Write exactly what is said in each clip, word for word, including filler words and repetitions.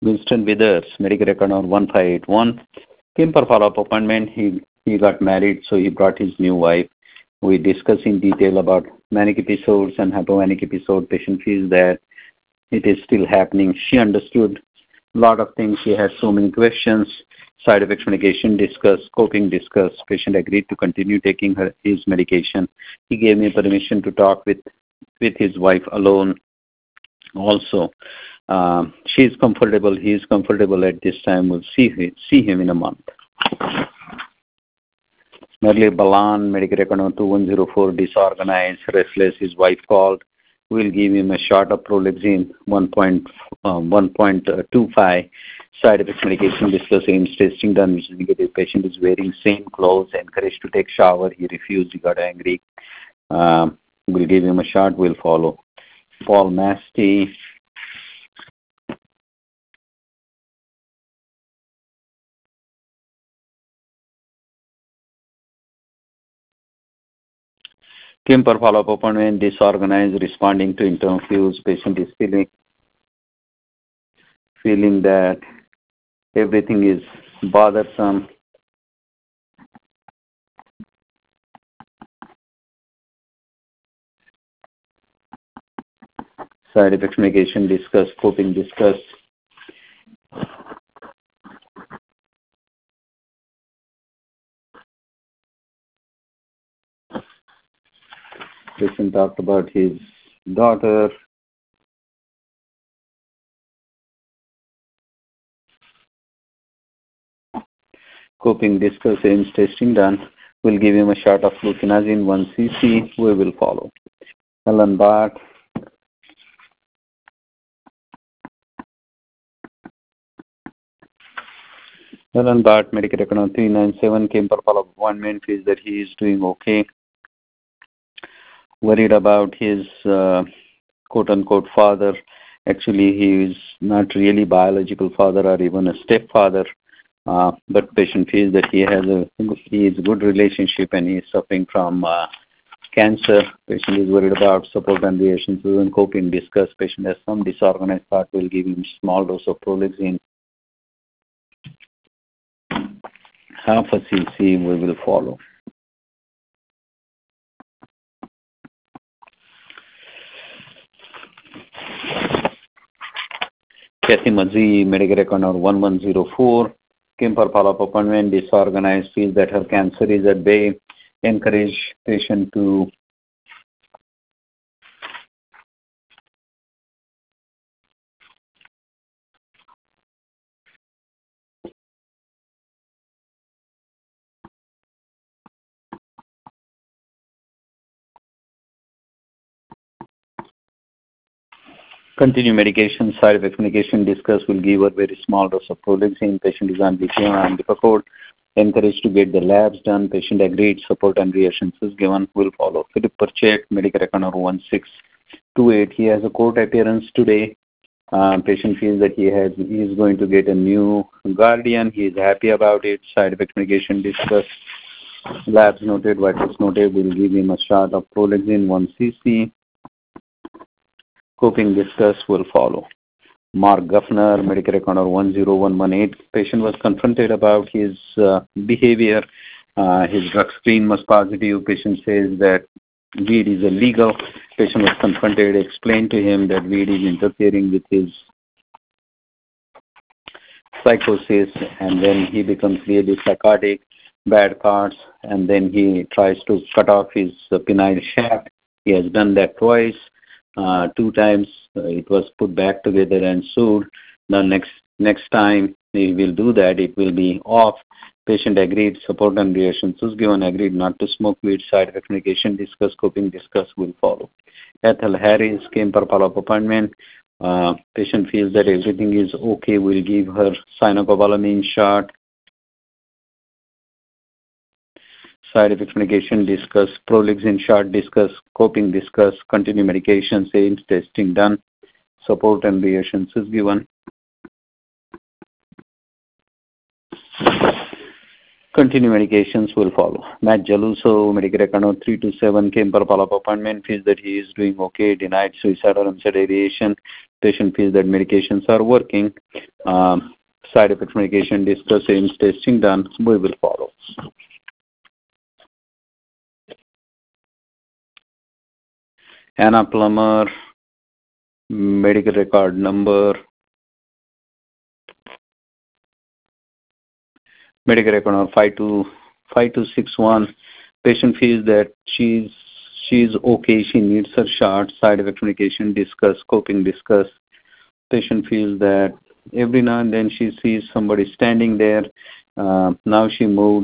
Winston Withers, medical record number one five eight one. Came for follow-up appointment. He, he got married, so he brought his new wife. We discussed in detail about manic episodes and hypomanic episode. Patient feels that it is still happening. She understood a lot of things. She had so many questions. Side effects medication discussed, coping discussed. Patient agreed to continue taking her his medication. He gave me permission to talk with, with his wife alone also. Uh, she is comfortable. He is comfortable at this time. We'll see, him, see him in a month. Merle Balan, medical record number two one zero four, disorganized, restless. His wife called. We'll give him a shot of Prolixin one point two five. Side effects medication discussed, aims testing done, which is negative. Patient is wearing same clothes, encouraged to take shower. He refused. He got angry. Uh, we'll give him a shot. We'll follow. Paul Masty. Came for follow-up appointment, disorganized, responding to internal cues. Patient is feeling, feeling that everything is bothersome. Side effects medication discussed, coping discussed. Patient talked about his daughter. Coping discussed, aims testing done. We'll give him a shot of fluconazine one C C. We will follow. Helen Bart. Helen Bart, medical record number three nine seven, came for follow-up appointment, feels that he is doing okay. Worried about his uh, quote-unquote father. Actually, he is not really biological father or even a stepfather, uh, but patient feels that he has a he is a good relationship and he is suffering from uh, cancer. Patient is worried about support and reactions and coping discuss. Patient has some disorganized thought. We'll give him small dose of Prolixin. Half a cc we will follow. Kathy Mazzi, medical record number one one zero four, came for follow-up appointment, disorganized, feels that her cancer is at bay, encourage patient to continue medication. Side effects medication discussed. Will give her very small dose of Prolixin. Patient is on lithium and Lipacort. Encouraged to get the labs done. Patient agreed. Support and reassurances given. Will follow. Philip Perchet, medical record number one six two eight. He has a court appearance today. Uh, patient feels that he has he is going to get a new guardian. He is happy about it. Side effects medication discussed. Labs noted. Vitals noted. Will give him a shot of Prolixin one C C. Coping discuss will follow. Mark Guffner, medical record number one zero one one eight. Patient was confronted about his uh, behavior. Uh, his drug screen was positive. Patient says that weed is illegal. Patient was confronted, explained to him that weed is interfering with his psychosis, and then he becomes really psychotic, bad thoughts, and then he tries to cut off his uh, penile shaft. He has done that twice. Uh, two times uh, it was put back together and sewed. The next next time he will do that, it will be off. Patient agreed. Support and reassurances given. Agreed not to smoke weed. Side effect medication discuss. Coping discuss will follow. Ethel Harris came for follow-up appointment. Uh, patient feels that everything is okay. We'll give her cyanocobalamin shot. Side effects medication discuss, Prolixin shot discuss, coping discuss, continue medication, aims testing done, support and reassurances given. Continue medications will follow. Matt Jaluso, Medicare account three two seven, came for follow-up appointment, feels that he is doing okay, denied suicidal onset ideation. Patient feels that medications are working. Um, side effects medication discussed, aims testing done, we will follow. Anna Plummer, medical record number, medical record number five two six one. Patient feels that she's she's okay, she needs her shot. Side effect medication discuss, coping discuss. Patient feels that every now and then she sees somebody standing there. Uh, now she moved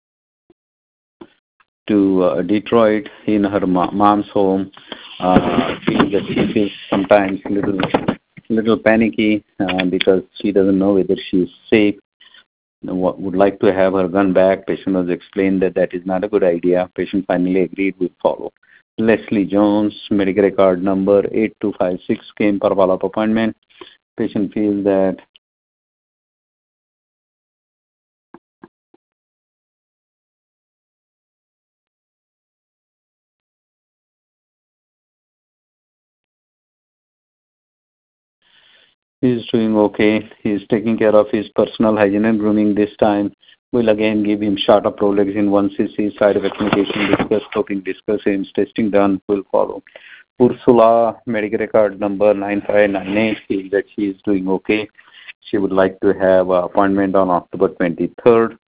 to uh, Detroit in her mo- mom's home. Uh, feels that she feels sometimes little little panicky uh, because she doesn't know whether she's safe. Would like to have her gun back. Patient was explained that that is not a good idea. Patient finally agreed with follow. Leslie Jones, medical record number eight two five six, came for follow-up appointment. Patient feels that he's doing okay. He's taking care of his personal hygiene and grooming this time. We'll again give him shot of prolexin one C C, side effect medication discuss, coping discuss, aims testing done, will follow. Ursula, medical record number nine five nine eight, feels that she is doing okay. She would like to have an appointment on October twenty-third.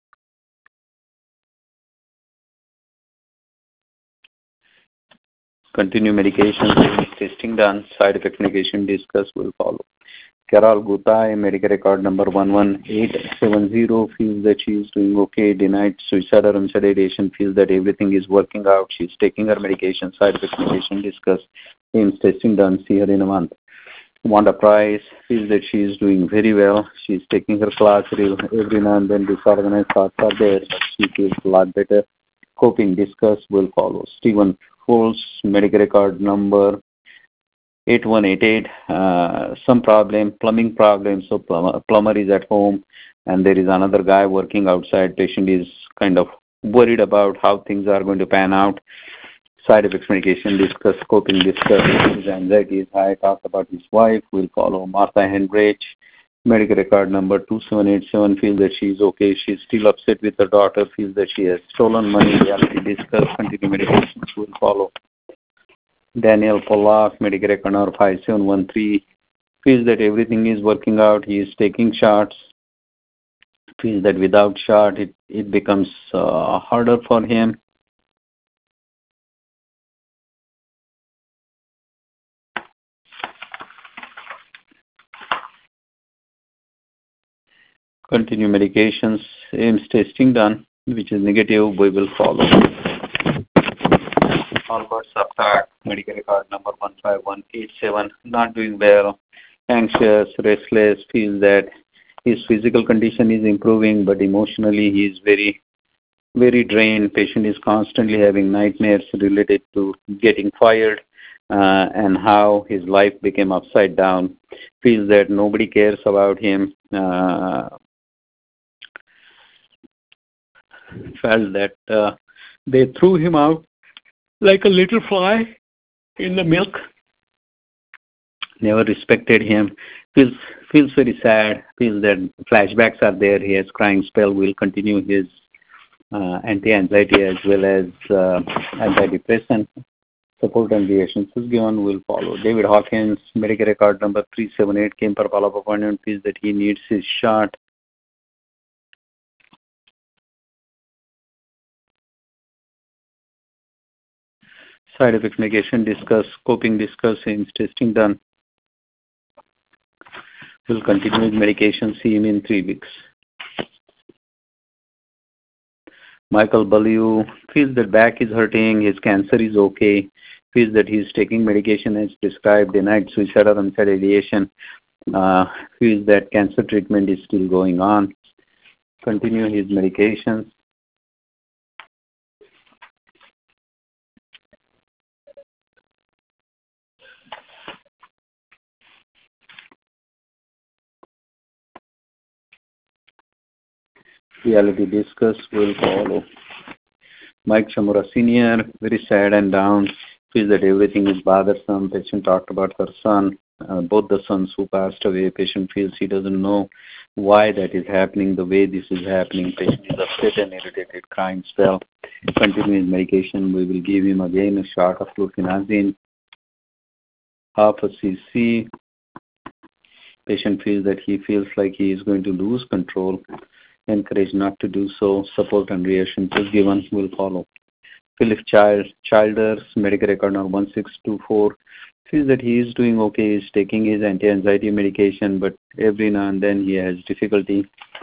Continue medication, testing done, side effect medication discuss, will follow. Carol Gutai, medical record number one one eight seven zero, feels that she is doing okay, denied suicide or sedation, feels that everything is working out, she's taking her medication, side effect medication discuss, aims testing done, see her in a month. Wanda Price feels that she is doing very well, she's taking her class every now and then, disorganized thoughts are there, but she feels a lot better. Coping discuss will follow. Stephen Foles, medical record number eight one eight eight, uh, some problem, plumbing problem, so plumber, plumber is at home and there is another guy working outside. Patient is kind of worried about how things are going to pan out. Side effects medication discuss, coping discuss, his anxiety is high, talk about his wife, will follow. Martha Henrich, medical record number two seven eight seven, feels that she is okay, she is still upset with her daughter, feels that she has stolen money, reality discuss, continue medications, will follow. Daniel Pollack, medical record number five seven one three, feels that everything is working out, he is taking shots, feels that without shot it, it becomes uh, harder for him. Continue medications, aims testing done, which is negative, we will follow. Albert Saptak, medical record number one five one eight seven, not doing well, anxious, restless, feels that his physical condition is improving, but emotionally he is very, very drained. Patient is constantly having nightmares related to getting fired uh, and how his life became upside down. Feels that nobody cares about him. Uh, felt that uh, they threw him out like a little fly in the milk. Never respected him. Feels feels very sad. Feels that flashbacks are there. He has crying spell. Will continue his uh, anti-anxiety as well as uh, antidepressant. Support and reassurances given will follow. David Hawkins, medical record number three seven eight, came for follow-up appointment. Feels that he needs his shot. Side effect negation discuss, coping discuss, aims testing done. Will continue with medication, see him in three weeks. Michael Baliu feels that back is hurting, his cancer is okay, feels that he's taking medication as prescribed, denied suicide or onset ideation, uh, feels that cancer treatment is still going on, continue his medications. Reality discuss will follow. Mike Chamora Senior, very sad and down, feels that everything is bothersome. Patient talked about her son, uh, both the sons who passed away. Patient feels he doesn't know why that is happening, the way this is happening. Patient is upset and irritated, crying spell. Continue his medication. We will give him again a shot of fluconazine, half a cc. Patient feels that he feels like he is going to lose control. Encourage not to do so. Support and reassurances given will follow. Philip Child, Childers, medical record number one six two four, feels that he is doing okay. He's taking his anti-anxiety medication, but every now and then he has difficulty.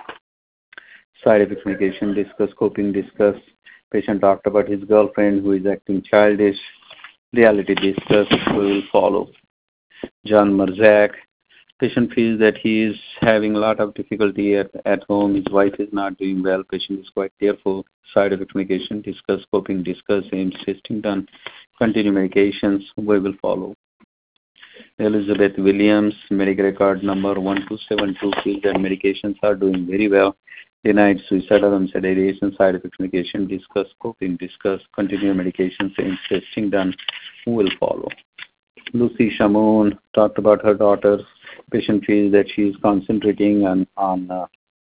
Side effects medication, discuss, coping, discuss. Patient talked about his girlfriend who is acting childish. Reality discuss will follow. John Marzak, patient feels that he is having a lot of difficulty at, at home. His wife is not doing well. Patient is quite tearful. Side effect medication, discuss, coping, discuss, aims, testing done. Continue medications, we will follow. Elizabeth Williams, medical record number one two seven two, feels that medications are doing very well. Denied suicidal and sedation, side effect medication, discuss, coping, discuss, continue medications, aims, testing done, will follow. Lucy Shamoon talked about her daughter. Patient feels that she is concentrating on on uh,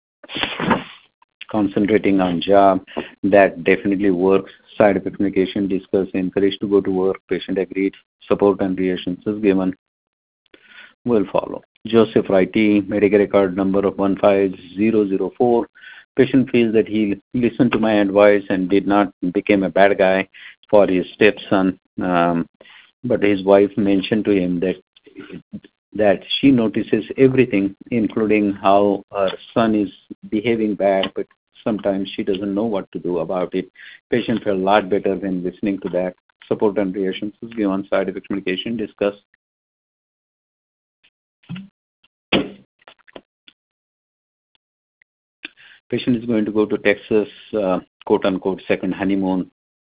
concentrating on job. That definitely works. Side effect medication, discuss, encouraged to go to work. Patient agreed. Support and reassurances given will follow. Joseph Wrighty, medical record number of one five zero zero four. Patient feels that he listened to my advice and did not become a bad guy for his stepson. Um, but his wife mentioned to him that that she notices everything, including how her son is behaving bad, but sometimes she doesn't know what to do about it. Patient felt a lot better when listening to that. Support and reassurances given. Side effect medication discussed. Patient is going to go to Texas, uh, quote unquote, second honeymoon.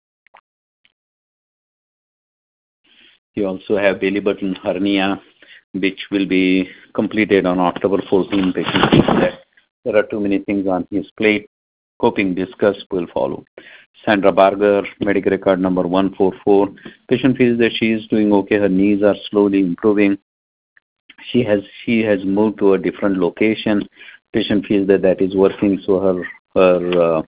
You also have belly button hernia, which will be completed on October fourteenth. Patient feels that there are too many things on his plate. Coping discuss will follow. Sandra Barger, medical record number one four four. Patient feels that she is doing okay. Her knees are slowly improving. She has she has moved to a different location. Patient feels that that is working, so her her uh,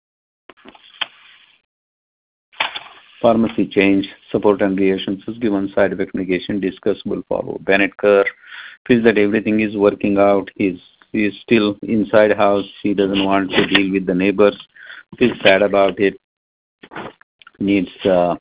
pharmacy change, support and reassurances given. Side effect medication discuss will follow. Bennett Kerr feels that everything is working out. He's he is still inside house. He doesn't want to deal with the neighbors. Feels sad about it. Needs uh,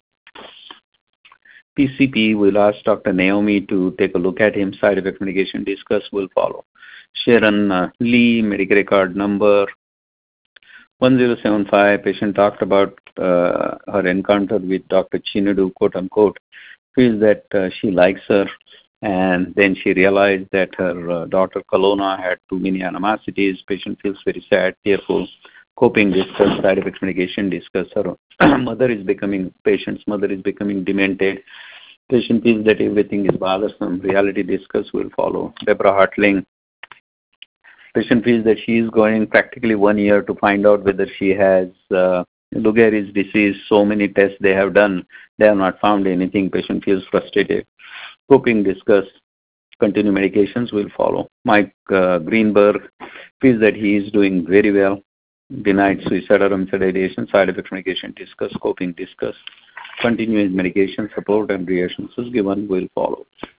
P C P. We'll ask Doctor Naomi to take a look at him. Side effect medication discuss will follow. Sharon uh, Lee, medical record number one zero seven five. Patient talked about uh, her encounter with Doctor Chinedu, quote unquote. Feels that uh, she likes her, and then she realized that her uh, daughter Kalona had too many animosities. Patient feels very sad, tearful. Coping discuss. Side effects medication discuss. Her mother is becoming, patient's mother is becoming demented. Patient feels that everything is bothersome. Reality discuss will follow. Deborah Hartling. Patient feels that she is going practically one year to find out whether she has uh, Lou Gehrig's disease. So many tests they have done, they have not found anything. Patient feels frustrated. Coping discuss. Continue medications will follow. Mike uh, Greenberg feels that he is doing very well. Denied suicidal and sedation. Side effects medication discuss. Coping discuss. Continue his medication support and reassurances given will follow.